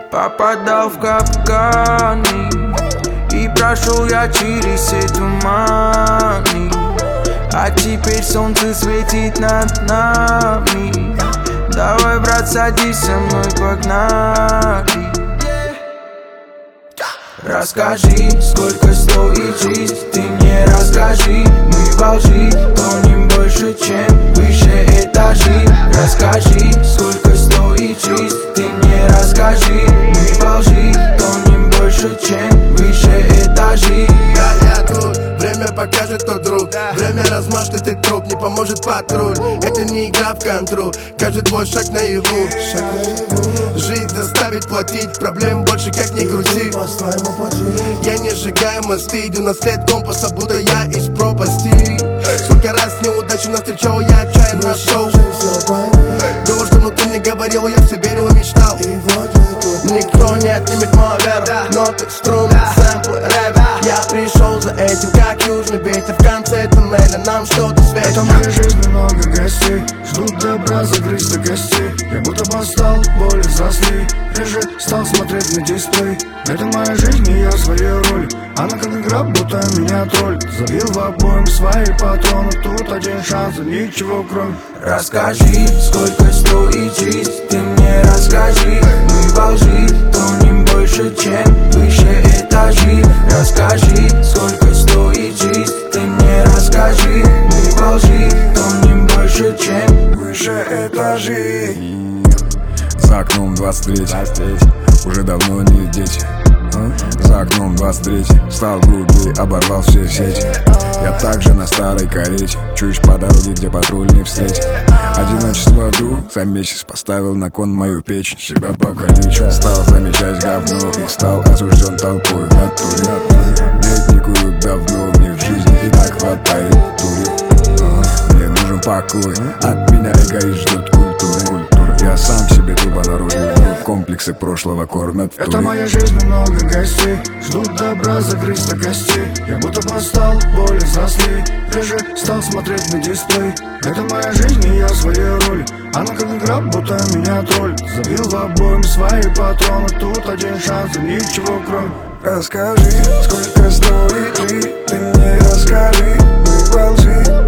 Попадал в капканы и прошел я через все туманы. А теперь солнце светит над нами. Давай, брат, садись со мной, погнали. Расскажи, сколько стоит жизнь, ты мне расскажи. Мы во лжи тонем больше, чем выше этажи. Расскажи, сколько стоит жизнь, ты мне расскажи. Мы во лжи тонем больше, чем выше этажи. Я тут, время покажет, кто друг. Время размажет, ты труп, не поможет патруль. Это не игра в контру, каждый твой шаг наяву. Жить заставить платить, проблем больше как ни крути. Я не сжигаю мосты, иду на след компаса, будто я из пропасти. Сколько раз неудачу навстречал, я отчаянно нашел. Думал, что внутри мне говорил, я все верил и мечтал. Никто не отнимет мою веру, ноты, струны, сэмплы, рэп. Я пришел за этим, как южный ветер в конце туннеля, нам что-то светит. Это моя жизнь, много гостей ждут добра, загрызть до костей. Я будто постал, боли засли, реже стал смотреть на дисплей. Это моя жизнь, и я в своей роли. Она как игра, будто меня тролль. Забил в обоим свои патроны. Тут один шанс, ничего кроме. Расскажи, сколько стоит жизнь, ты мне расскажи. Мы во лжи тонем больше, чем выше этажи. Расскажи, сколько стоит жизнь, ты мне расскажи. Мы во лжи тонем больше, чем выше этажи. За окном 23, уже давно не дети. За окном 23, стал грубее, оборвал все сети. Я также на старой карете, чуешь по дороге, где патруль не встретит. Одиночество вдруг за месяц поставил на кон мою печень. Себя покалечу, стал замечать говно и стал осужден толпой в натуре. Медникуют давно, мне в жизни и так хватает дури. Мне нужен покой, от меня эгоист ждет культуры. Я сам себе тупо наружу, комплексы прошлого кормят в туре. Это моя жизнь, много гостей ждут добра, загрызть до костей. Я будто постал, боли засли, реже стал смотреть на дисплей. Это моя жизнь, и я в своей роли. Она как игра, будто меня тролль. Забил в обоим свои патроны. Тут один шанс, и ничего кроме. Расскажи, сколько стоит жизнь, ты мне расскажи. Мы во лжи